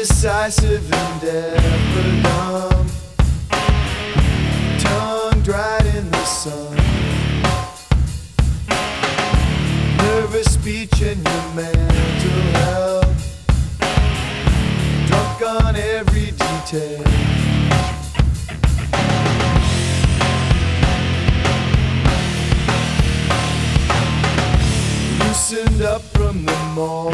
indecisive and ever numb, tongue dried in the sun, nervous speech in your mental health, drunk on every detail. Loosened up from the mall,